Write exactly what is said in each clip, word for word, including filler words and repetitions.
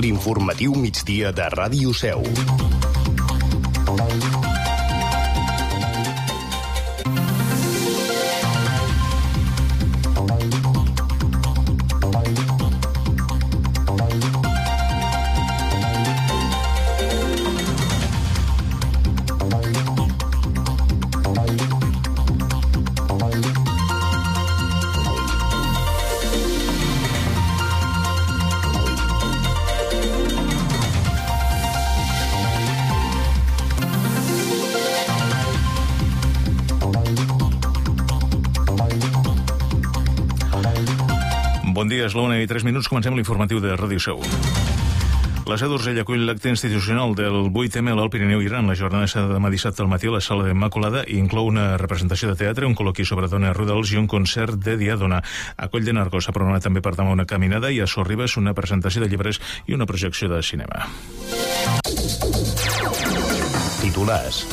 L'informatiu migdia de Ràdio Seu. Bon dia, és l'una i tres minuts, comencem l'informatiu de Ràdio Seu. La Seu d'Urgell acull l'acte institucional del vuit eme al Pirineu i Aran. La jornada serà demà dissabte al matí a la Sala d'Immaculada i inclou una representació de teatre, un col·loqui sobre dones rurals i un concert de diàdona. A Coll de Nargó s'ha programat també per demà una caminada i a Sorribes una presentació de llibres i una projecció de cinema. Titulars.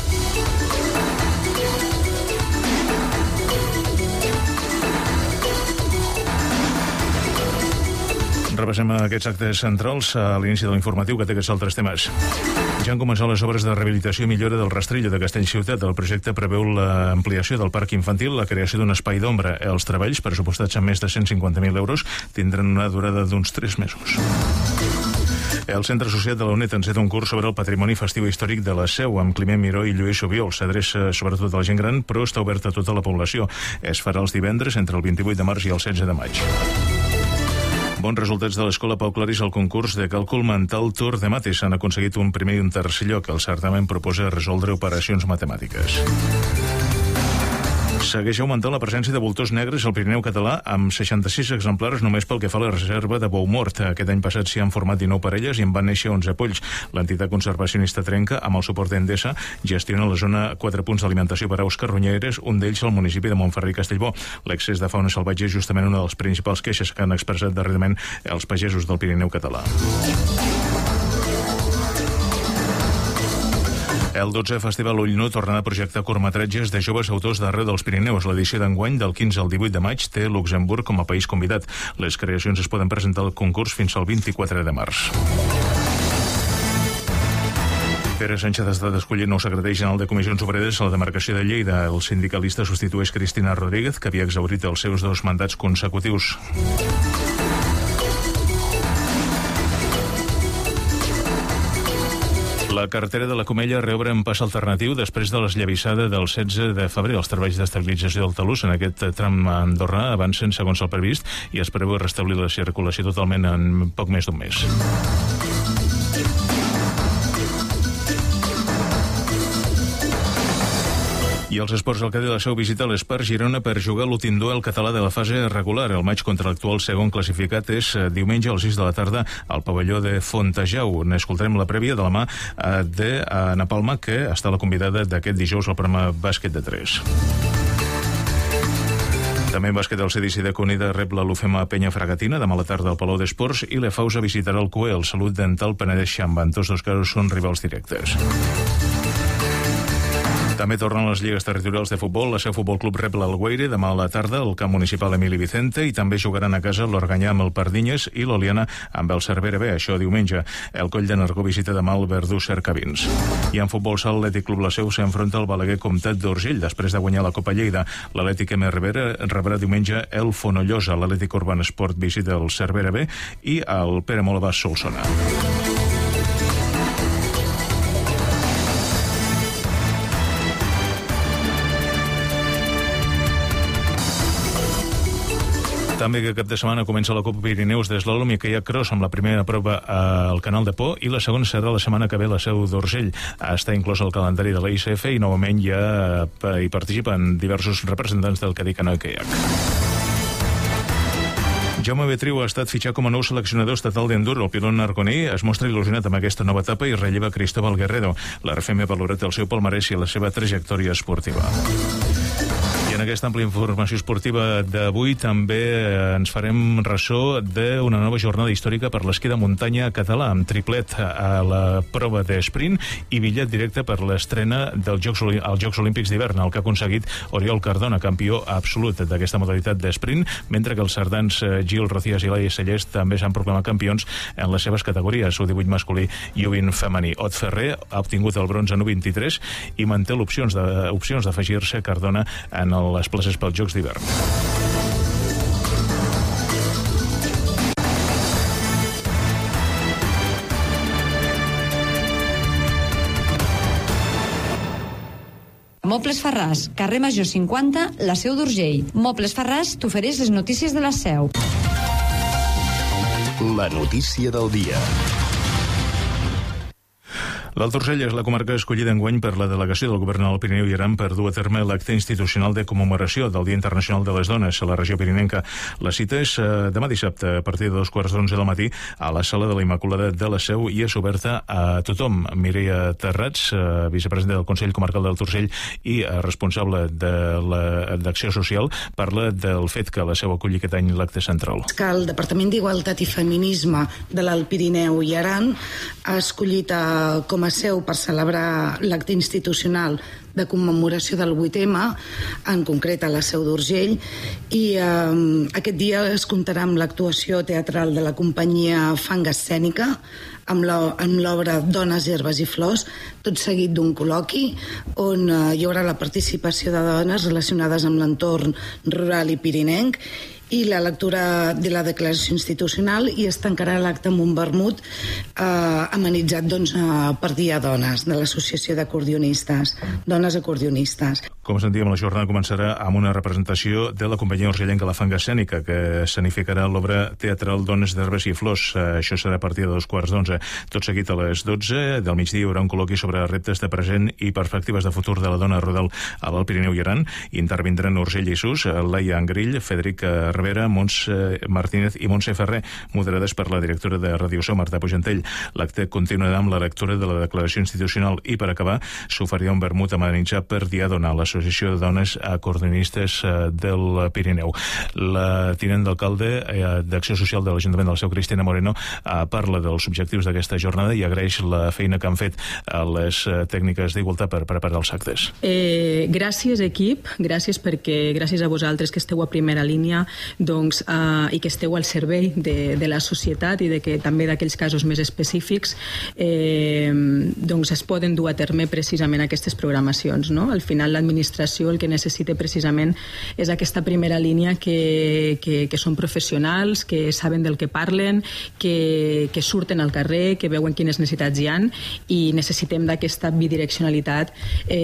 Repassem aquests actes centrals a l'inici de l'informatiu, que té aquests altres temes. Ja han començat les obres de rehabilitació i millora del Rastrillo de Castellciutat. El projecte preveu l'ampliació del parc infantil, la creació d'un espai d'ombra. Els treballs, pressupostats amb més de cent cinquanta mil euros, tindran una durada d'uns tres mesos. El Centre Associat de la UNED enceta un curs sobre el patrimoni festiu històric de la Seu, amb Climent Miró i Lluís Subiol. S'adreça sobretot a la gent gran, però està obert a tota la població. Es farà els divendres entre el vint-i-vuit de març i el setze de maig. Bons resultats de l'Escola Pau Claris al concurs de càlcul mental Tour de Mates. Han aconseguit un primer i un tercer lloc. El certamen proposa resoldre operacions matemàtiques. Segueix augmentant la presència de voltors negres al Pirineu català, amb seixanta-sis exemplars només pel que fa a la reserva de bou mort. Aquest any passat s'hi han format dinou parelles i en van néixer onze polls. L'entitat conservacionista Trenca, amb el suport d'Endesa, gestiona la zona quatre punts d'alimentació per aus carronyeres, un d'ells al municipi de Montferrer i Castellbò. L'excés de fauna salvatge és justament una de les principals queixes que han expressat darrerament els pagesos del Pirineu català. El dotzè Festival Ull Nu tornarà a projectar curtmetratges de joves autors d'arreu dels Pirineus. L'edició d'enguany, del quinze al divuit de maig, té Luxemburg com a país convidat. Les creacions es poden presentar al concurs fins al vint-i-quatre de març. Pere Sánchez ha estat escollit nou secretari general de Comissions Obreres a la demarcació de Lleida. El sindicalista substitueix Cristina Rodríguez, que havia exhaurit els seus dos mandats consecutius. La carretera de la Comella reobre en pas alternatiu després de l'esllavissada del setze de febrer. Els treballs d'estabilització del talús en aquest tram a Andorra avancen segons el previst i es preveu restablir la circulació totalment en poc més d'un mes. I els esports, al Cadí de la Seu visita l'Espar Girona per jugar l'últim duel català de la fase regular. El maig contra l'actual segon classificat és diumenge a les sis de la tarda al pavelló de Fontejau. N'escoltarem la prèvia de la mà de Ana Palma, que està la convidada d'aquest dijous al programa Bàsquet de tres. També en bàsquet, el C D C de Conida rep la l'Ufema Penya Fragatina demà a la tarda al Palau d'Esports i l'Efausa visitarà el C U E, el Salut Dental Penedès Xamba. En tots dos casos són rivals directes. També tornen les lligues territorials de futbol. La Seu Futbol Club rep l'Alguaire demà a la tarda al camp municipal Emili Vicente i també jugaran a casa l'Organyà amb el Pardinyes i l'Oliana amb el Cervera B, això diumenge. El Coll de Nargó visita demà el Verdú Cercavins. I en futbol sala, l'Atlètic Club La Seu s'enfronta al Balaguer Comtat d'Urgell després de guanyar la Copa Lleida. L'Atlètic M. Rivera rebrà diumenge el Fonollosa. L'Atlètic Urban Esport visita el Cervera B i el Pere Molavàs Solsona. També que cap de setmana comença la Copa Pirineus d'Eslàlom i Kayak Cross amb la primera prova al Canal de Po i la segona serà la setmana que ve la Seu d'Urgell. Està inclòs el calendari de la I C F i novament ja hi participen diversos representants del Cadí Canoa i Kayak. Jaume Betriu ha estat fitxat com a nou seleccionador estatal d'enduro. El pilot nargoní es mostra il·lusionat amb aquesta nova etapa i relleva Cristóbal Guerrero. La R F M ha valorat el seu palmarès i la seva trajectòria esportiva. I en aquesta àmplia informació esportiva d'avui també ens farem ressò d'una nova jornada històrica per l'esquí de muntanya català, amb triplet a la prova d'esprint i bitllet directe per l'estrena dels Jocs, als Jocs Olímpics d'hivern, el que ha aconseguit Oriol Cardona, campió absolut d'aquesta modalitat d'esprint, mentre que els cerdans Gil Rocías i Laia Cellers també s'han proclamat campions en les seves categories, U divuit masculí i U vint femení. Ot Ferrer ha obtingut el bronze en U vint-i-tres i manté l'opcions de, opcions d'afegir-se Cardona en les places pels Jocs d'hivern. Mobles Farràs, carrer Major cinquanta, la Seu d'Urgell. Mobles Farràs t'ofereix les notícies de la Seu. La notícia del dia. L'Alt Urgell és la comarca escollida enguany per la delegació del govern al Pirineu i Aran per dur a terme l'acte institucional de commemoració del Dia Internacional de les Dones a la regió pirinenca. La cita és demà dissabte a partir de dos quarts d'onze del matí a la sala de la Immaculada de la Seu i és oberta a tothom. Mireia Terrats, vicepresidenta del Consell Comarcal d'Alt Urgell i responsable d'Acció Social, parla del fet que la Seu acolli aquest any l'acte central. Que el Departament d'Igualtat i Feminisme de l'Alt Pirineu i Aran ha escollit com a seu per celebrar l'acte institucional de commemoració del vuit eme, en concret a la Seu d'Urgell, i eh, aquest dia es comptarà amb l'actuació teatral de la companyia Fanga Escènica, amb l'obra Dones, Herbes i Flors, tot seguit d'un col·loqui on eh, hi haurà la participació de dones relacionades amb l'entorn rural i pirinenc, i la lectura de la declaració institucional, i es tancarà l'acte amb un vermut eh, amenitzat doncs, eh, per Dia Dones, de l'Associació d'Acordionistes, Dones Acordionistes. Com sentíem, la jornada començarà amb una representació de la companyia urgellenca La Fanga Escènica, que escenificarà l'obra teatral Dones, d'Herbes i Flors. Això serà a partir de dos quarts d'onze. Tot seguit a les dotze del migdia hi haurà un col·loqui sobre reptes de present i perspectives de futur de la dona rural a l'Alt Pirineu i Aran. Intervindran Urgell i Sus, Laia Angrill, Federic Rivera, Montse Martínez i Montse Ferrer, moderades per la directora de Ràdio Seu, Marta Pugentell. L'acte continuarà amb la lectura de la declaració institucional i, per acabar, s'oferirà un vermut amenitzat per Diadona, l'Associació de Dones Acordionistes del Pirineu. La tinent d'alcalde d'Acció Social de l'Ajuntament del Seu, Cristina Moreno, parla dels objectius d'aquesta jornada i agraeix la feina que han fet a les tècniques d'igualtat per preparar els actes. Eh, gràcies, equip, gràcies perquè gràcies a vosaltres que esteu a primera línia doncs, eh, i que esteu al servei de, de la societat i de que també d'aquells casos més específics eh, doncs es poden dur a terme precisament aquestes programacions, no? Al final l'administració el que necessita precisament és aquesta primera línia que, que, que són professionals, que saben del que parlen, que, que surten al carrer, que veuen quines necessitats hi ha, i necessitem d'aquesta bidireccionalitat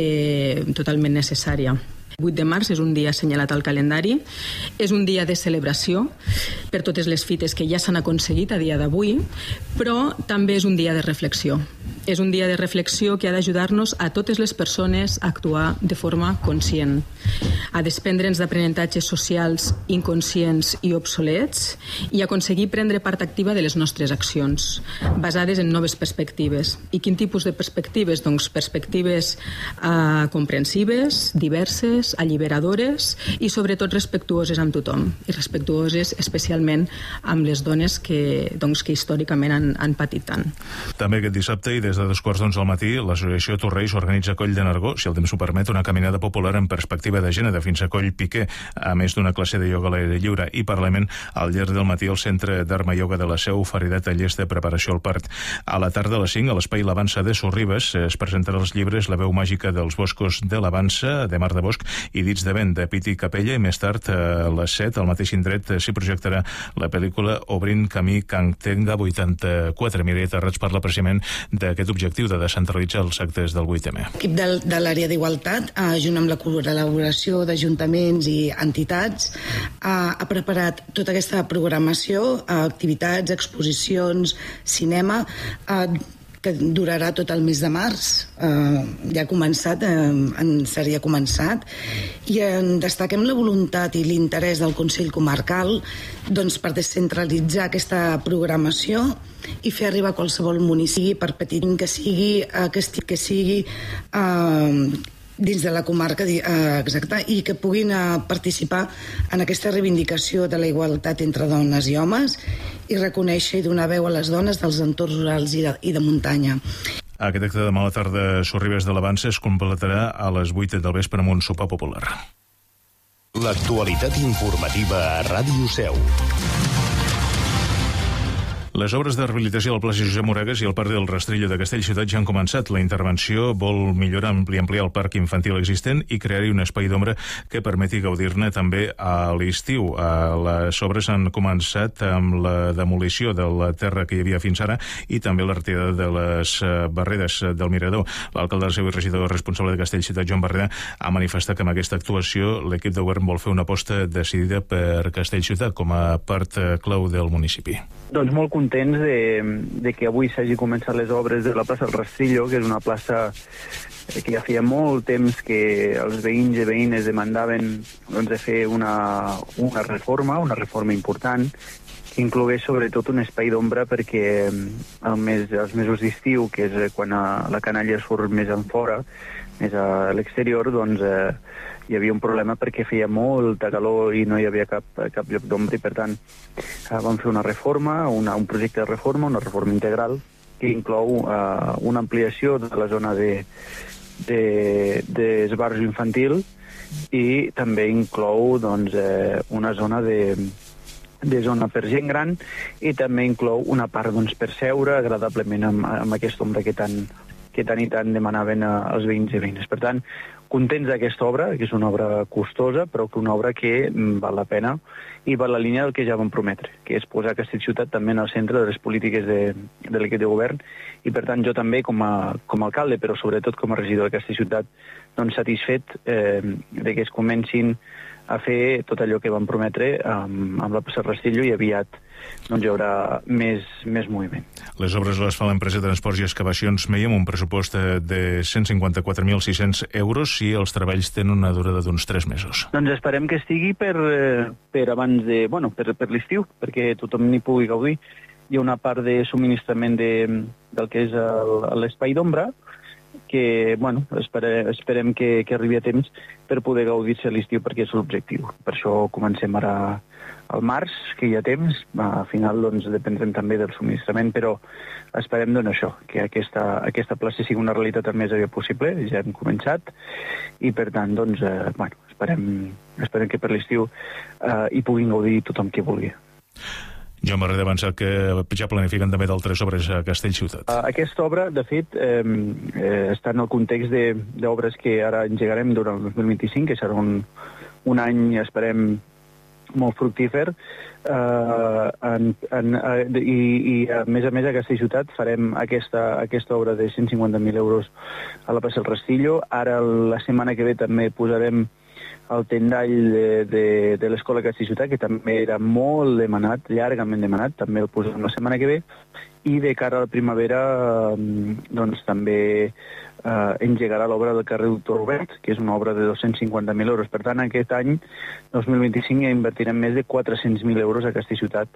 eh, totalment necessària. El vuit de març és un dia assenyalat al calendari, és un dia de celebració per totes les fites que ja s'han aconseguit a dia d'avui, però també és un dia de reflexió. És un dia de reflexió que ha d'ajudar-nos a totes les persones a actuar de forma conscient, a desprendre'ns d'aprenentatges socials inconscients i obsolets i aconseguir prendre part activa de les nostres accions, basades en noves perspectives. I quin tipus de perspectives? Doncs perspectives eh, comprensives, diverses, alliberadores i sobretot respectuoses amb tothom, i respectuoses especialment amb les dones que, doncs, que històricament han, han patit tant. També aquest dissabte i des de dos quarts d'onze al matí, l'associació Torreis organitza a Coll de Nargó, si el temps ho permet, una caminada popular en perspectiva de gènere fins a Coll Piquer, a més d'una classe de ioga a l'aire lliure, i paral·lelament al llarg del matí al Centre d'Arma Ioga de la Seu oferirà tallers de preparació al part. A la tarda a les cinc, a l'Espai L'Avança de Sorribes, es presentarà els llibres La veu màgica dels boscos de l'Avança, de Mar de Bosch, i Dits de vent, de Piti Capella, i més tard, a les set, al mateix indret, s'hi projectarà la pel·lícula Obrint camí Cantenga vuitanta-quatre. Mireia Terrats parla precisament d'aquest objectiu de descentralitzar els actes del vuit eme. L'equip de, de l'àrea d'igualtat, eh, junt amb la col·laboració d'ajuntaments i entitats, eh, ha preparat tota aquesta programació, eh, activitats, exposicions, cinema, eh, que durarà tot el mes de març. Eh, ja ha començat, eh, en seria començat, i en destaquem la voluntat i l'interès del Consell Comarcal doncs, per descentralitzar aquesta programació i fer arribar a qualsevol municipi, per petit que sigui, eh, que, esti, que sigui eh, dins de la comarca, exacte, i que puguin participar en aquesta reivindicació de la igualtat entre dones i homes i reconèixer i donar veu a les dones dels entorns rurals i de, i de muntanya. Aquest acte de mala tarda a Sorribes de l'Avança es completarà a les vuit del vespre amb un sopar popular. L'actualitat informativa a Ràdio Seu. Les obres de rehabilitació del plaça Josep Moragues i el Parc del Rastrillo de Castellciutat ja han començat. La intervenció vol millorar i ampliar el parc infantil existent i crear-hi un espai d'ombra que permeti gaudir-ne també a l'estiu. Les obres han començat amb la demolició de la terra que hi havia fins ara i també la retirada de les barreres del mirador. L'alcalde del seu i regidor responsable de Castellciutat, Joan Barrera, ha manifestat que amb aquesta actuació l'equip de govern vol fer una aposta decidida per Castellciutat com a part clau del municipi. Doncs molt contents de, de que avui s'hagi començat les obres de la plaça del Rastrillo, que és una plaça que ja feia molt temps que els veïns i veïnes demandaven doncs, de fer una, una reforma, una reforma important, que inclogués sobretot un espai d'ombra perquè el mes, els mesos d'estiu, que és quan la canalla surt més en fora, més a l'exterior, doncs eh, hi havia un problema perquè feia molta calor i no hi havia cap, cap lloc d'ombra i per tant eh, vam fer una reforma, una, un projecte de reforma, una reforma integral que inclou eh, una ampliació de la zona de, de, d'esbarjo infantil i també inclou doncs, eh, una zona de, de zona per gent gran i també inclou una part doncs, per seure agradablement amb, amb aquesta ombra que tant que tant i tant demanaven als veïns i veïnes. Per tant, contents d'aquesta obra, que és una obra costosa, però que una obra que val la pena i va la línia del que ja vam prometre, que és posar Castellciutat també en el centre de les polítiques de, de l'equip de govern i, per tant, jo també com a, com a alcalde, però sobretot com a regidor de Castellciutat, doncs satisfet eh, de que es comencin a fer tot allò que vam prometre amb, amb la plaça Rastrillo i aviat doncs hi haurà més, més moviment. Les obres les fa l'empresa de Transports i Excavacions Meia amb un pressupost de cent cinquanta-quatre mil sis-cents euros i els treballs tenen una durada d'uns tres mesos. Doncs esperem que estigui per, per abans de, bueno, per, per l'estiu, perquè tothom n'hi pugui gaudir. Hi ha una part de subministrament de, del que és el, l'espai d'ombra, que bueno, espere, esperem que, que arribi a temps per poder gaudir-se a l'estiu perquè és l'objectiu. Per això comencem ara al març, que hi ha temps, al final doncs, dependrem també del subministrament, però esperem doncs, això, que aquesta, aquesta plaça sigui una realitat el més aviat possible, ja hem començat, i per tant doncs, eh, bueno, esperem, esperem que per l'estiu eh, hi puguin gaudir tothom qui vulgui. Jo m'agrada avançar que ja planifiquen també d'altres obres a Castellciutat. Aquesta obra, de fet, eh, eh, està en el context de, d'obres que ara engegarem durant el dos mil vint-i-cinc, que serà un, un any, esperem, molt fructífer, eh, en, en, eh, i, i a més a més a Castellciutat farem aquesta, aquesta obra de cent cinquanta mil euros a la plaça del Rastrillo. Ara, la setmana que ve, també posarem el tendall de, de, de l'escola Castellciutat, que també era molt demanat, llargament demanat, també el posarem la setmana que ve, i de cara a la primavera doncs també eh, engegarà l'obra del carrer Doctor Robert, que és una obra de dos-cents cinquanta mil euros. Per tant, aquest any, dos mil vint-i-cinc, ja invertirem més de quatre-cents mil euros a Castellciutat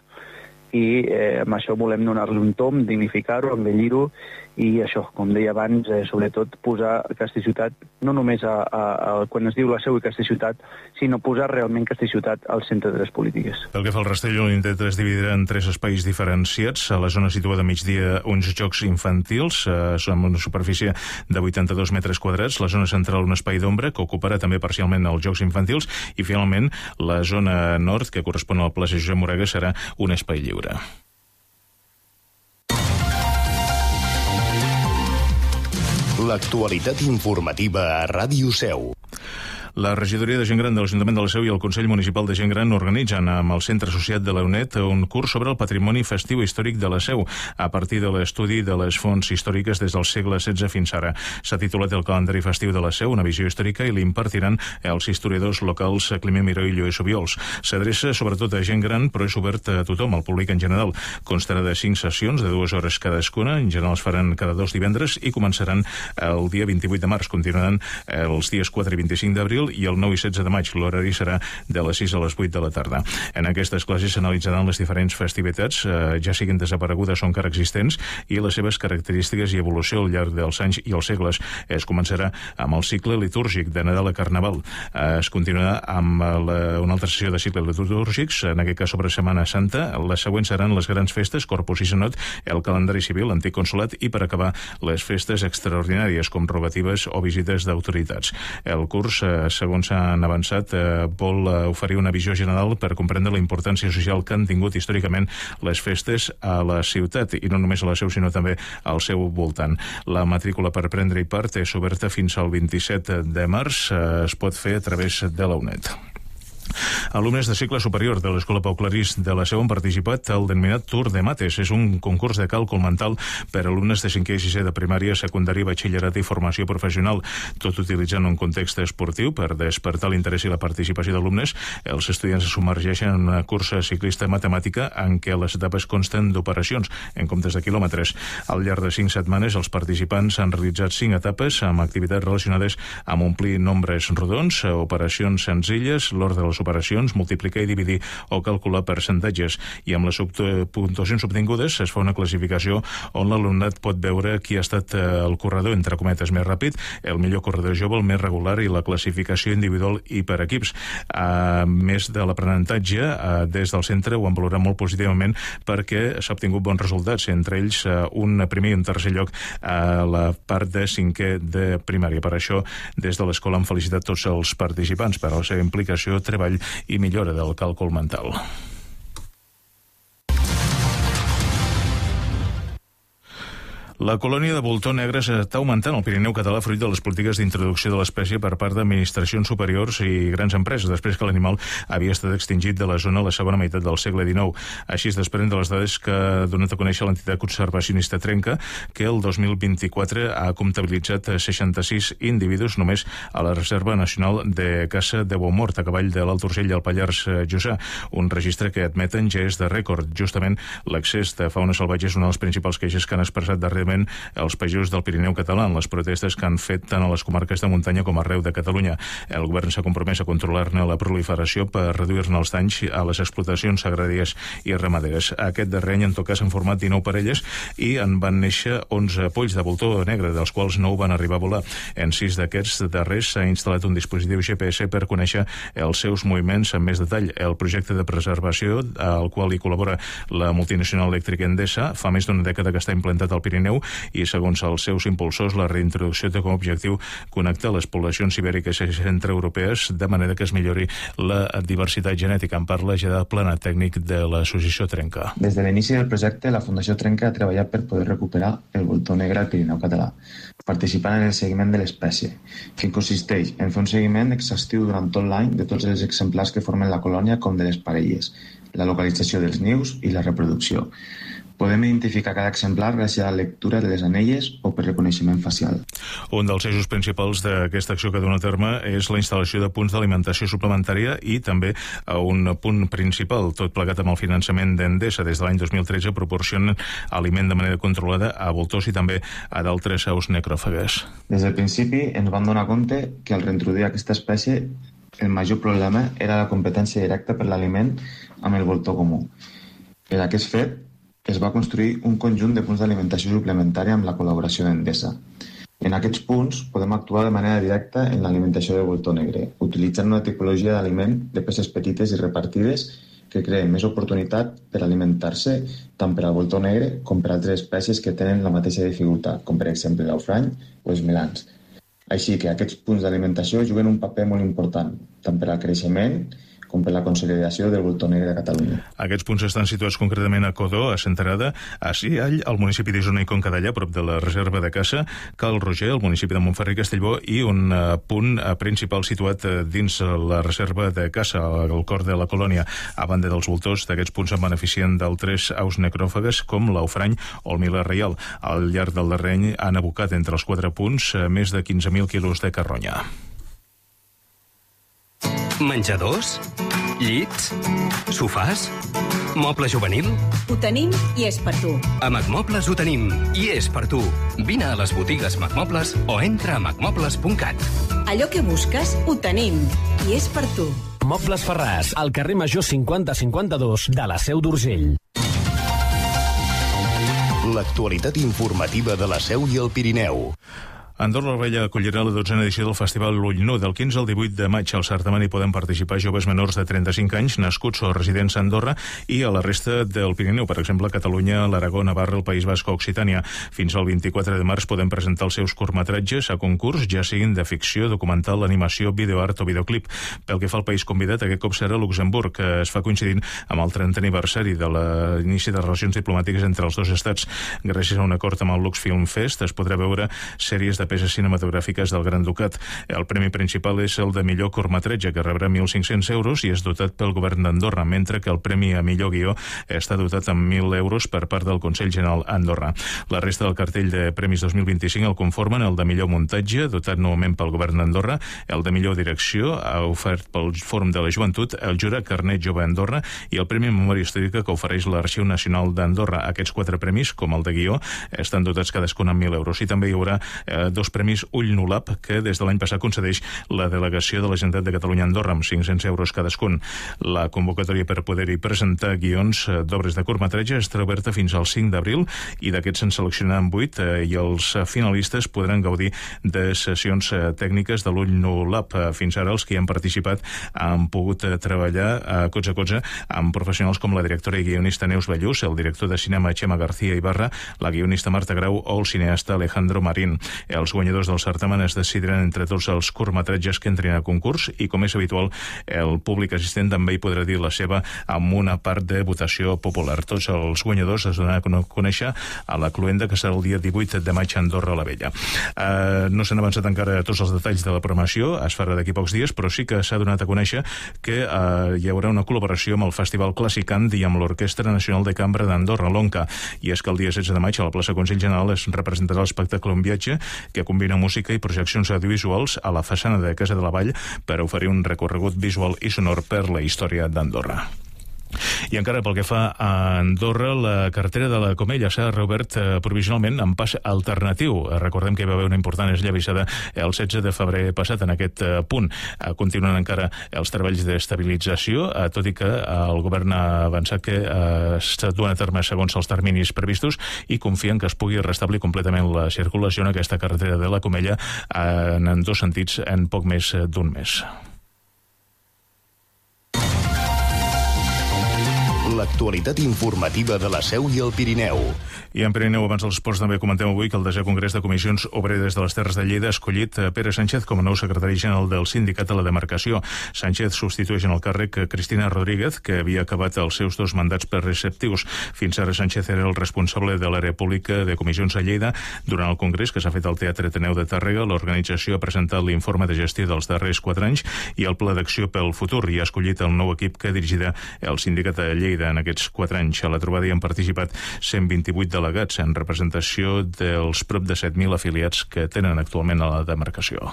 i eh, amb això volem donar-li un tom, dignificar-ho, embellir-ho i això, com deia abans, eh, sobretot posar Castellciutat, no només a, a, a, quan es diu la Seu i Castellciutat, sinó posar realment Castellciutat al centre de les polítiques. Pel que fa al Rastrillo, l'intent es dividirà en tres espais diferenciats. A la zona situada a migdia, uns jocs infantils, eh, amb una superfície de vuitanta-dos metres quadrats, la zona central un espai d'ombra, que ocuparà també parcialment els jocs infantils, i finalment la zona nord, que correspon a la plaça Josep Moragues, serà un espai lliure. L'actualitat informativa a Ràdio Seu. La regidoria de gent gran de l'Ajuntament de la Seu i el Consell Municipal de Gent Gran organitzen amb el Centre Associat de la UNED un curs sobre el patrimoni festiu històric de la Seu, a partir de l'estudi de les fonts històriques des del segle setze fins ara. S'ha titulat el calendari festiu de la Seu, una visió històrica, i l'impartiran els historiadors locals Climent Miró i Lluís Obiols. S'adreça sobretot a gent gran, però és obert a tothom, al públic en general. Constarà de cinc sessions de dues hores cadascuna, en general es faran cada dos divendres i començaran el dia vint-i-vuit de març, continuaran els dies quatre i vint-i-cinc d'abril, infantil i el nou i setze de maig. L'horari serà de les sis a les vuit de la tarda. En aquestes classes s'analitzaran les diferents festivitats, eh, ja siguin desaparegudes o encara existents, i les seves característiques i evolució al llarg dels anys i els segles. Es començarà amb el cicle litúrgic de Nadal a Carnaval. Eh, es continuarà amb la, una altra sessió de cicles litúrgics, en aquest cas sobre Setmana Santa. Les següents seran les grans festes, Corpus i Senot, el calendari civil, antic consolat, i per acabar les festes extraordinàries com robatives o visites d'autoritats. El curs, eh, segons s'han avançat, eh, vol eh, oferir una visió general per comprendre la importància social que han tingut històricament les festes a la ciutat, i no només a la seu, sinó també al seu voltant. La matrícula per prendre-hi part és oberta fins al vint-i-set de març. Eh, es pot fer a través de la U N E D. Alumnes de cicle superior de l'Escola Pau Clarís de la Seu han participat al denominat Tour de Mates. És un concurs de càlcul mental per a alumnes de cinquè i sisè de primària, secundària, batxillerat i formació professional, tot utilitzant un context esportiu per despertar l'interès i la participació d'alumnes. Els estudiants es submergeixen en una cursa ciclista matemàtica en què les etapes consten d'operacions, en comptes de quilòmetres. Al llarg de cinc setmanes, els participants han realitzat cinc etapes amb activitats relacionades amb omplir nombres rodons, operacions senzilles, l'ordre de les operacions, multiplicar i dividir o calcular percentatges, i amb les puntuacions obtingudes es fa una classificació on l'alumnat pot veure qui ha estat el corredor, entre cometes, més ràpid, el millor corredor jove, el més regular, i la classificació individual i per equips. A més de l'aprenentatge, des del centre ho han valorat molt positivament perquè s'ha obtingut bons resultats, entre ells un primer i un tercer lloc a la part de cinquè de primària. Per això, des de l'escola han felicitat tots els participants per la seva implicació, treball i millora del càlcul mental. La colònia de voltor negre està augmentant al Pirineu català fruit de les polítiques d'introducció de l'espècie per part d'administracions superiors i grans empreses, després que l'animal havia estat extingit de la zona a la segona meitat del segle dinou. Així es desprèn de les dades que ha donat a conèixer l'entitat conservacionista Trenca, que el dos mil vint-i-quatre ha comptabilitzat seixanta-sis individus només a la Reserva Nacional de Caça de Beaumort, a cavall de l'Alt Urgell i el Pallars Jussà, un registre que admeten ja és de rècord. Justament l'accés de fauna salvatge és una de les principals queixes que han expressat darrerament els pagesos del Pirineu català en les protestes que han fet tant a les comarques de muntanya com arreu de Catalunya. El govern s'ha compromès a controlar-ne la proliferació per reduir-ne els danys a les explotacions agràries i ramaderes. Aquest darrer any, en tot cas, han format dinou parelles i en van néixer onze polls de voltor negre, dels quals nou van arribar a volar. En sis d'aquests darrers s'ha instal·lat un dispositiu G P S per conèixer els seus moviments amb més detall. El projecte de preservació, al qual hi col·labora la multinacional elèctrica Endesa, fa més d'una dècada que està implantat al Pirineu, i segons els seus impulsors la reintroducció té com a objectiu connectar les poblacions ibèriques i centreeuropees de manera que es millori la diversitat genètica. En parla Gerard Plana, tècnic de l'associació Trenca. Des de l'inici del projecte, la Fundació Trenca ha treballat per poder recuperar el voltor negre al Pirineu català, participant en el seguiment de l'espècie, que consisteix en fer un seguiment exhaustiu durant tot l'any de tots els exemplars que formen la colònia com de les parelles, la localització dels nius i la reproducció. Podem identificar cada exemplar gràcies a la lectura de les anelles o per reconeixement facial. Un dels eixos principals d'aquesta acció que dona a terme és la instal·lació de punts d'alimentació suplementària i també a un punt principal, tot plegat amb el finançament d'Endesa. Des de l'any dos mil tretze proporcionen aliment de manera controlada a voltors i també a d'altres aus necròfagues. Des del principi ens vam donar compte que al reintroduir aquesta espècie el major problema era la competència directa per l'aliment amb el voltor comú. Per aquest fet, es va construir un conjunt de punts d'alimentació suplementària amb la col·laboració d'Endesa. En aquests punts podem actuar de manera directa en l'alimentació del voltor negre, utilitzant una tipologia d'aliment de peces petites i repartides que creen més oportunitat per alimentar-se tant per al voltor negre com per altres espècies que tenen la mateixa dificultat, com per exemple l'aufrany o els melans. Així que aquests punts d'alimentació juguen un paper molt important, tant per al creixement com per la consolidació del voltor negre de Catalunya. Aquests punts estan situats concretament a Codó, a Senterada, a Siall, al municipi d'Isona i Conca Dellà, prop de la reserva de caça, Cal Roger, al municipi de Montferrer i Castellbó, i un uh, punt uh, principal situat uh, dins la reserva de caça, al cor de la colònia. A banda dels voltors, d'aquests punts en beneficien d'altres aus necròfagues, com l'aufrany o el milà reial. Al llarg del darrer any han abocat entre els quatre punts uh, més de quinze mil quilos de carronya. Menjadors? Llits? Sofàs? Moble juvenil? Ho tenim i és per tu. A Macmobles ho tenim i és per tu. Vine a les botigues Macmobles o entra a macmobles punt cat. Allò que busques, ho tenim i és per tu. Mobles Ferràs, al carrer Major cinquanta cinquanta-dos de la Seu d'Urgell. L'actualitat informativa de la Seu i el Pirineu. Andorra la Vella acollirà la dotzena edició del Festival L'Ull Nu. Del quinze al divuit de maig al certamen hi poden participar joves menors de trenta-cinc anys, nascuts o residents a Andorra i a la resta del Pirineu, per exemple, Catalunya, l'Aragó, Navarra, el País Basc o Occitània. Fins al vint-i-quatre de març poden presentar els seus curtmetratges a concurs, ja siguin de ficció, documental, animació, videoart o videoclip. Pel que fa al país convidat, aquest cop serà Luxemburg, que es fa coincidint amb el trentè aniversari de l'inici de relacions diplomàtiques entre els dos estats. Gràcies a un acord amb el Lux Film Fest es podrà veure sèries de de peces cinematogràfiques del Gran Ducat. El premi principal és el de millor curtmetratge, que rebrà mil cinc-cents euros i és dotat pel govern d'Andorra, mentre que el premi a millor guió està dotat amb mil euros per part del Consell General Andorra. La resta del cartell de Premis dos mil vint-i-cinc el conformen el de millor muntatge, dotat novament pel govern d'Andorra, el de millor direcció, ofert pel Fòrum de la Joventut, el Jurat Carnet Jove Andorra i el Premi en Memòria Històrica que ofereix l'Arxiu Nacional d'Andorra. Aquests quatre premis, com el de guió, estan dotats cadascun amb mil euros. I també hi haurà eh, dos premis Ull Nulap, que des de l'any passat concedeix la delegació de la Generalitat de Catalunya a Andorra, amb cinc-cents euros cadascun. La convocatòria per poder-hi presentar guions d'obres de curtmetratge estarà oberta fins al cinc d'abril i d'aquests se'n seleccionaran vuit eh, i els finalistes podran gaudir de sessions eh, tècniques de l'Ull Nulap. Fins ara els que hi han participat han pogut eh, treballar a eh, colze a colze amb professionals com la directora i guionista Neus Ballús, el director de cinema Xema García Ibarra, la guionista Marta Grau o el cineasta Alejandro Marín. Els guanyadors del certamen es decidiran entre tots els curtmetratges que entrin a concurs i, com és habitual, el públic assistent també hi podrà dir la seva amb una part de votació popular. Tots els guanyadors es donaran a conèixer a la cloenda, que serà el dia divuit de maig a Andorra la Vella. Uh, no s'han avançat encara tots els detalls de la programació, es farà d'aquí pocs dies, però sí que s'ha donat a conèixer que uh, hi haurà una col·laboració amb el Festival Classicant i amb l'Orquestra Nacional de Cambra d'Andorra, l'ONCA, i és que el dia setze de maig a la plaça Consell General es representarà l'espectacle Un viatge, que combina música i projeccions audiovisuals a la façana de Casa de la Vall per oferir un recorregut visual i sonor per la història d'Andorra. I encara pel que fa a Andorra, la carretera de la Comella s'ha reobert eh, provisionalment amb pas alternatiu. Eh, recordem que hi va haver una important esllavissada el setze de febrer passat en aquest eh, punt. Eh, continuen encara els treballs d'estabilització, eh, tot i que eh, el govern ha avançat que eh, s'ha dut a terme segons els terminis previstos i confien que es pugui restablir completament la circulació en aquesta carretera de la Comella eh, en dos sentits en poc més d'un mes. L'actualitat informativa de la Seu i el Pirineu. I en Pirineu, abans dels esports, també comentem avui que el desè Congrés de Comissions Obreres de les Terres de Lleida ha escollit Pere Sánchez com a nou secretari general del sindicat a la demarcació. Sánchez substitueix en el càrrec Cristina Rodríguez, que havia acabat els seus dos mandats preceptius. Fins ara Sánchez era el responsable de l'àrea pública de comissions a Lleida. Durant el Congrés, que s'ha fet al Teatre Ateneu de Tàrrega, l'organització ha presentat l'informe de gestió dels darrers quatre anys i el pla d'acció pel futur, i ha escollit el nou equip que dirigirà el sindicat a Lleida en aquests quatre anys. A la trobada hi han participat cent vint-i-vuit delegats en representació dels prop de set mil afiliats que tenen actualment a la demarcació.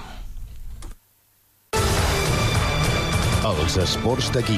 Els esports d'aquí.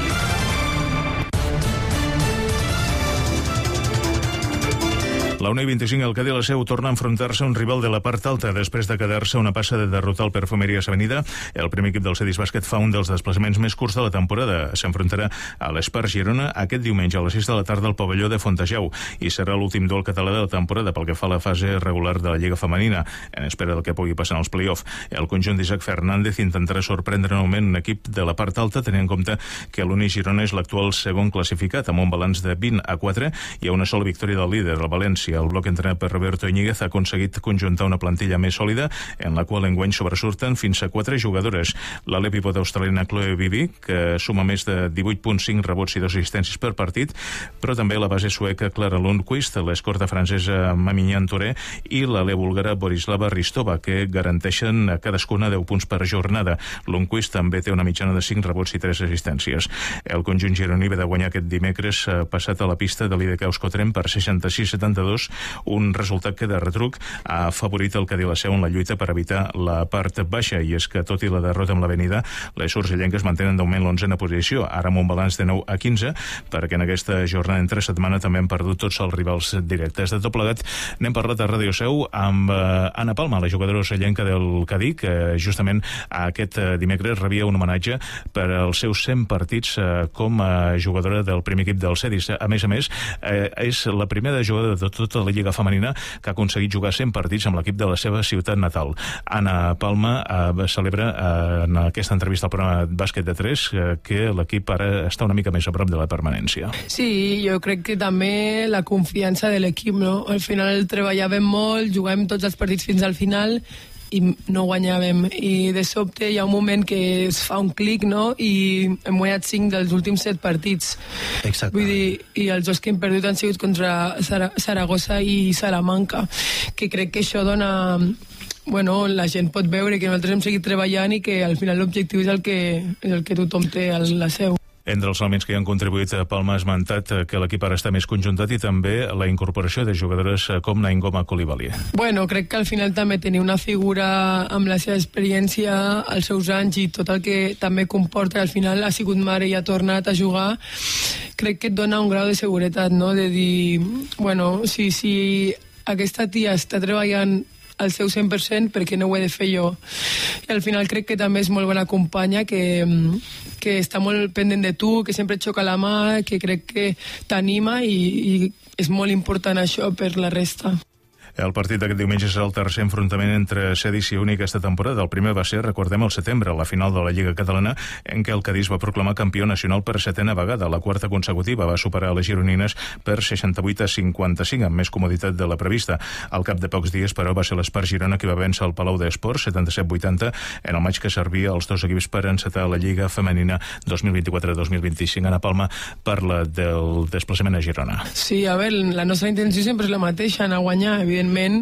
La una i vint-i-cinc, el Cadí la Seu torna a enfrontar-se a un rival de la part alta després de quedar-se una passa de derrotar el Perfumeries Avenida. El primer equip del Cedis Bàsquet fa un dels desplaçaments més curts de la temporada. S'enfrontarà a l'Espar Girona aquest diumenge a les sis de la tarda al pavelló de Fontejau i serà l'últim duel català de la temporada pel que fa a la fase regular de la Lliga Femenina, en espera del que pugui passar en els play-off. El conjunt d'Isaac Fernández intentarà sorprendre novament un equip de la part alta, tenint en compte que l'Uni Girona és l'actual segon classificat amb un balanç de vint a quatre i a una sola victòria del líder, el València. El bloc entrenat per Roberto Iñiguez ha aconseguit conjuntar una plantilla més sòlida, en la qual enguany sobresurten fins a quatre jugadores. L'ala pivot australiana Chloe Vivi, que suma més de divuit coma cinc rebots i dos assistències per partit, però també la base sueca Clara Lundqvist, l'escorta francesa Mamignan Touré i l'ala búlgara Borislava Ristova, que garanteixen cadascuna deu punts per jornada. Lundqvist també té una mitjana de cinc rebots i tres assistències. El conjunt gironí ve de guanyar aquest dimecres passat a la pista de l'I D K Euskotren per seixanta-sis a setanta-dos dos, un resultat que de retruc ha afavorit el Cadí la Seu en la lluita per evitar la part baixa, i és que tot i la derrota amb l'Avenida, les urgellenques mantenen d'augment l'onzena posició, ara amb un balanç de nou a quinze, perquè en aquesta jornada entre setmana també han perdut tots els rivals directes. De tot plegat, n'hem parlat a Ràdio Seu amb eh, Anna Palma, la jugadora urgellenca del Cadí, que justament aquest dimecres rebia un homenatge per als seus cent partits eh, com a jugadora del primer equip del Cedis. A més a més, eh, és la primera jugadora de tota la Lliga Femenina que ha aconseguit jugar cent partits amb l'equip de la seva ciutat natal. Anna Palma eh, celebra eh, en aquesta entrevista al programa Bàsquet de tres eh, que l'equip ara està una mica més a prop de la permanència. Sí, jo crec que també la confiança de l'equip, no? Al final treballàvem molt, jugàvem tots els partits fins al final i no guanyàvem, i de sobte hi ha un moment que es fa un clic, no? I hem guanyat cinc dels últims set partits. Exacte. Vull dir, i els dos que hem perdut han sigut contra Saragossa i Salamanca, que crec que això dona... Bueno, la gent pot veure que nosaltres hem seguit treballant i que al final l'objectiu és el que, és el que tothom té a la Seu. Entre els elements que hi han contribuït, Palma ha esmentat que l'equip ara està més conjuntat i també la incorporació de jugadores com Naingoma Coulibaly. Bueno, crec que al final també tenir una figura amb la seva experiència, els seus anys i tot el que també comporta, al final ha sigut mare i ha tornat a jugar, crec que et dona un grau de seguretat, no? De dir, bueno, si, si aquesta tia està treballant al seu cent per cent, perquè no ho he de fer jo. I al final crec que també és molt bona companya, que, que està molt pendent de tu, que sempre et xoca la mà, que crec que t'anima i, i és molt important això per la resta. El partit d'aquest diumenge serà el tercer enfrontament entre Cedis i Uni aquesta temporada. El primer va ser, recordem, el setembre, la final de la Lliga Catalana, en què el Cadí va proclamar campió nacional per setena vegada. La quarta consecutiva va superar les gironines per seixanta-vuit a cinquanta-cinc, amb més comoditat de la prevista. Al cap de pocs dies, però, va ser l'Espart Girona qui va vèncer el Palau d'Esports, setanta-set vuitanta, en el maig que servia als dos equips per encetar la Lliga Femenina dos mil vint-i-quatre dos mil vint-i-cinc. Anna Palma parla del desplaçament a Girona. Sí, a veure, la nostra intenció sempre és la mateixa, anar a guanyar, evidentment.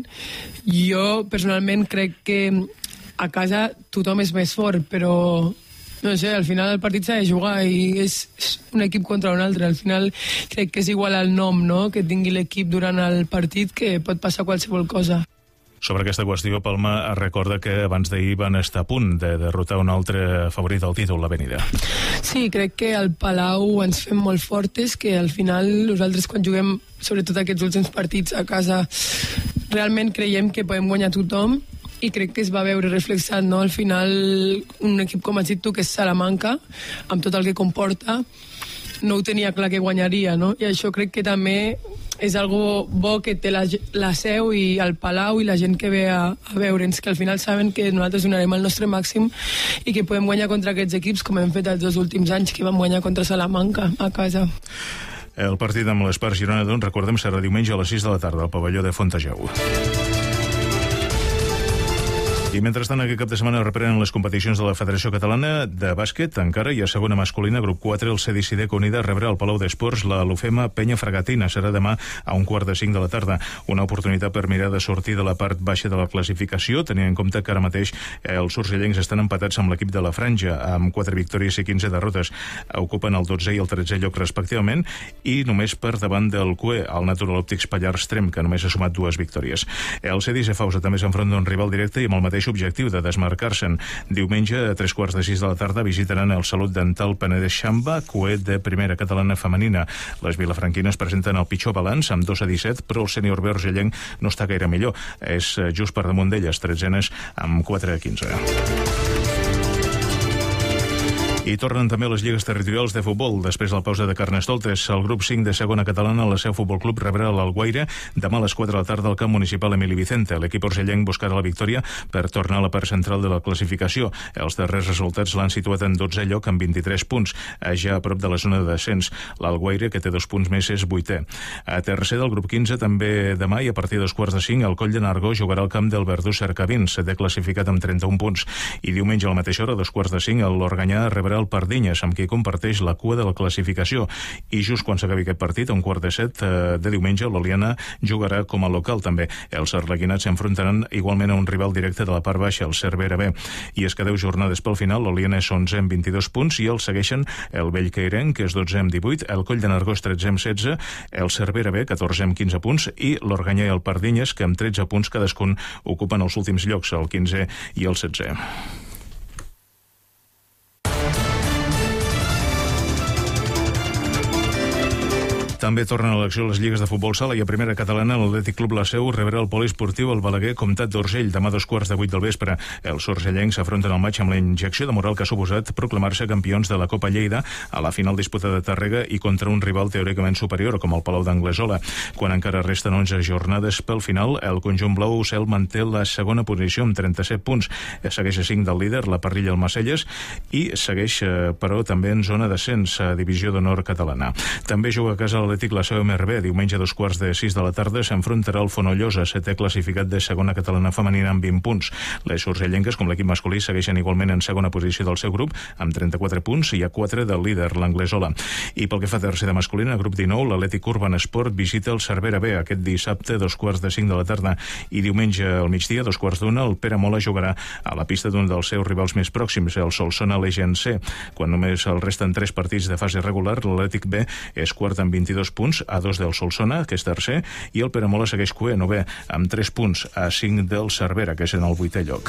Jo personalment crec que a casa tothom és més fort, però no sé, al final el partit s'ha de jugar i és un equip contra un altre. Al final crec que és igual al nom, no?, que tingui l'equip durant el partit, que pot passar qualsevol cosa. Sobre aquesta qüestió, Palma recorda que abans d'ahir van estar a punt de derrotar un altre favorit al títol, l'Avenida. Sí, crec que al Palau ens fem molt fortes, que al final nosaltres quan juguem, sobretot aquests últims partits a casa, realment creiem que podem guanyar tothom i crec que es va veure reflexat, no? Al final un equip com has dit tu, que és Salamanca, amb tot el que comporta, no ho tenia clar que guanyaria, no? I això crec que també és algo bo que té la, la Seu i el Palau i la gent que ve a, a veure'ns, que al final saben que nosaltres donarem el nostre màxim i que podem guanyar contra aquests equips com hem fet els dos últims anys, que vam guanyar contra Salamanca a casa. El partit amb l'Espart Girona, doncs, recordem, serà diumenge a les sis de la tarda al pavelló de Fontejau. I mentrestant, aquest cap de setmana reprenen les competicions de la Federació Catalana de Bàsquet. Encara hi ha segona masculina, grup quatre, el Cedis i Deca Unida rebrà al Palau d'Esports la Lufema Penya Fragatina. Serà demà a un quart de cinc de la tarda. Una oportunitat per mirar de sortir de la part baixa de la classificació, tenint en compte que ara mateix els urgellencs estan empatats amb l'equip de la Franja, amb quatre victòries i quinze derrotes. Ocupen el dotzè i el tretzè lloc respectivament, i només per davant del C U E, el Natural Optics Pallars Trem, que només ha sumat dues victòries. El Cedis Efausa també s'enfronta a un rival directe i amb el mateix objectiu de desmarcar-se'n. Diumenge, a tres quarts de sis de la tarda, visitaran el Salut Dental Penedès Xamba, C U E de primera catalana femenina. Les vilafranquines presenten el pitjor balanç, amb dos a disset, però el sènior B urgellenc no està gaire millor. És just per damunt d'elles, tretzenes, amb quatre a quinze. I tornen també les lligues territorials de futbol. Després de la pausa de Carnestoltes, el grup cinc de segona catalana, la Seu Futbol Club rebrà l'Alguaire demà a les quatre de la tarda al camp municipal Emili Vicente. L'equip urgellenc buscarà la victòria per tornar a la part central de la classificació. Els darrers resultats l'han situat en dotzè lloc amb vint-i-tres punts, ja a prop de la zona de descens. L'Alguaire, que té dos punts més, és vuitè. A tercer del grup quinze, també demà i a partir dels quarts de cinc, el Coll de Nargó jugarà al camp del Verdú Cercavins, setè classificat amb trenta-un punts. I diumenge a la mateixa hora, a dos quarts de cinc, l'Organyà rebrà el Pardinyes, amb qui comparteix la cua de la classificació. I just quan s'acabi aquest partit, a un quart de set de diumenge, l'Oliana jugarà com a local també. Els arlequinats s'enfrontaran igualment a un rival directe de la part baixa, el Cervera B. I és que deu jornades pel final, l'Oliana és onze amb vint-i-dos punts i el segueixen el Bellcairent, que és dotze amb divuit, el Coll de Nargó és tretze amb setze, el Cervera B, catorze amb quinze punts, i l'Organyà i el Pardinyes, que amb tretze punts cadascun ocupen els últims llocs, el quinzè i el setzè. També tornen a l'acció les lligues de futbol sala i a primera catalana l'Atlètic Club La Seu rebrà el poliesportiu el Balaguer Comtat d'Urgell demà a dos quarts de vuit del vespre. Els urgellencs s'afronten al maig amb la injecció de moral que ha suposat proclamar-se campions de la Copa Lleida a la final disputada a Tàrrega i contra un rival teòricament superior com el Palau d'Anglesola. Quan encara resten onze jornades pel final, el conjunt blau cel manté la segona posició amb trenta-set punts. Segueix a cinc del líder, la Parrilla Almacelles, i segueix, però, també en zona d'ascens a Divisió d'Honor catalana. També juga a casa l'Atlètic La Seu M R B. Diumenge a dos quarts de sis de la tarda s'enfrontarà el Fonollosa, setè classificat de segona catalana femenina amb vint punts. Les urgellenques, com l'equip masculí, segueixen igualment en segona posició del seu grup amb trenta-quatre punts i a quatre del líder, l'Anglesola. I pel que fa a tercera masculina, grup dinou, l'Atlètic Urban Sport visita el Cervera B aquest dissabte a dos quarts de cinc de la tarda i diumenge al migdia, a dos quarts d'una, el Pere Mola jugarà a la pista d'un dels seus rivals més pròxims, el Solsona Legend C. Quan només el resten tres partits de fase regular, l'Atlètic B és quart amb vint-i-dos punts, a dos del Solsona, que és tercer, i el Pere Mola segueix cuer, novè, amb tres punts, a cinc del Cervera, que és en el vuitè lloc.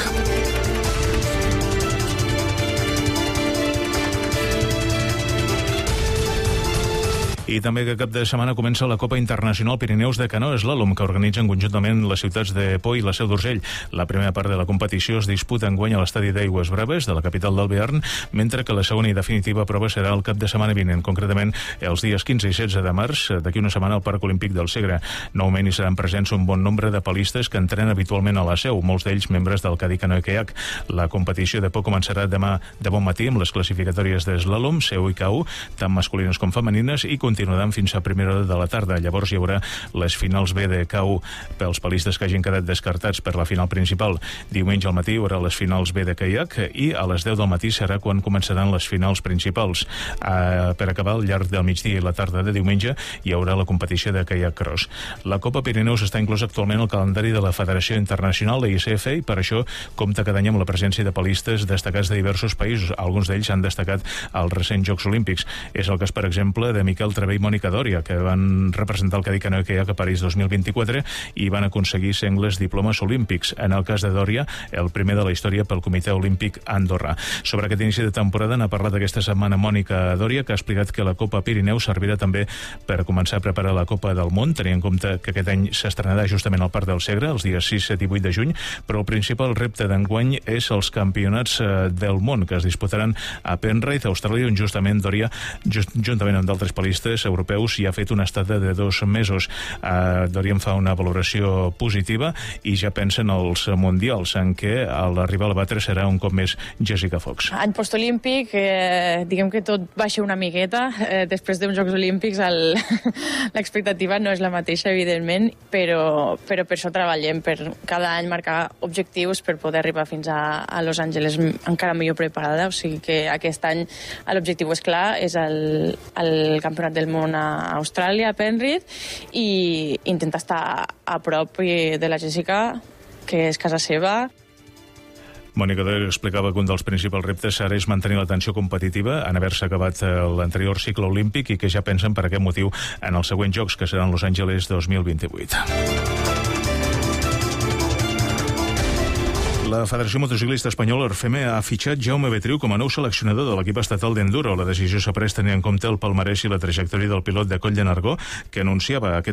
I també que cap de setmana comença la Copa Internacional Pirineus de Canoa Slalom, que organitzen conjuntament les ciutats de Pau i la Seu d'Urgell. La primera part de la competició es disputa enguany a l'estadi d'Aigües Braves, de la capital del Bearn, mentre que la segona i definitiva prova serà el cap de setmana vinent, concretament els dies quinze i setze de març, d'aquí una setmana al Parc Olímpic del Segre. Noument hi seran presents un bon nombre de palistes que entrenen habitualment a la Seu, molts d'ells membres del Cadí Canoe Kayak. La competició de Pau començarà demà de bon matí amb les classificatòries d'eslalom, Seu i K U, tant masculines com femenines, i continuaran fins a primera hora de la tarda. Llavors hi haurà les finals B de K U pels palistes que hagin quedat descartats per la final principal. Diumenge al matí hi haurà les finals B de caiac i a les deu del matí serà quan començaran les finals principals. Uh, per acabar, al llarg del migdia i la tarda de diumenge hi haurà la competició de caiac cross. La Copa Pirineus està inclosa actualment al calendari de la Federació Internacional, la I C F, i per això compta cada any amb la presència de palistes destacats de diversos països. Alguns d'ells han destacat als recents Jocs Olímpics. És el cas, per exemple, de Miquel Trebell i Mònica Dòria, que van representar el Cadí Canoe Kayak a París dos mil vint-i-quatre i van aconseguir sengles diplomes olímpics. En el cas de Dòria, el primer de la història pel Comitè Olímpic Andorra. Sobre aquest inici de temporada n'ha parlat aquesta setmana Mònica Dòria, que ha explicat que la Copa Pirineu servirà també per començar a preparar la Copa del Món, tenint en compte que aquest any s'estrenarà justament al Parc del Segre, els dies sis, set i vuit de juny, però el principal repte d'enguany és els campionats del món, que es disputaran a Penrith, Austràlia, on justament Dòria, just, juntament amb d'altres palistes europeus, hi ha fet una estada de dos mesos. Uh, Dòria en fa una valoració positiva i ja pensa en els mundials, en què la rival a batre serà un cop més Jessica Fox. Any postolímpic, eh, diguem que tot baixa una miqueta. Eh, després d'uns Jocs Olímpics l'expectativa no és la mateixa, evidentment, però, però per això treballem, per cada any marcar objectius per poder arribar fins a, a Los Angeles encara millor preparada. O sigui que aquest any l'objectiu és clar, és el, el Campionat del Món a Austràlia, a Penrith, i intentar estar a prop de la Jessica, que és casa seva. Mònica Dòria explicava que un dels principals reptes ara és mantenir l'atenció competitiva en haver-se acabat l'anterior cicle olímpic i que ja pensen per aquest motiu en els següents Jocs, que seran Los Angeles dos mil vint-i-vuit. La Federació Motociclista Espanyola, Orfeme, ha fitxat Jaume Betriu com a nou seleccionador de l'equip estatal d'Enduro. La decisió s'ha pres tenint en compte el palmarès i la trajectòria del pilot de Coll de Nargó, que anunciava aquest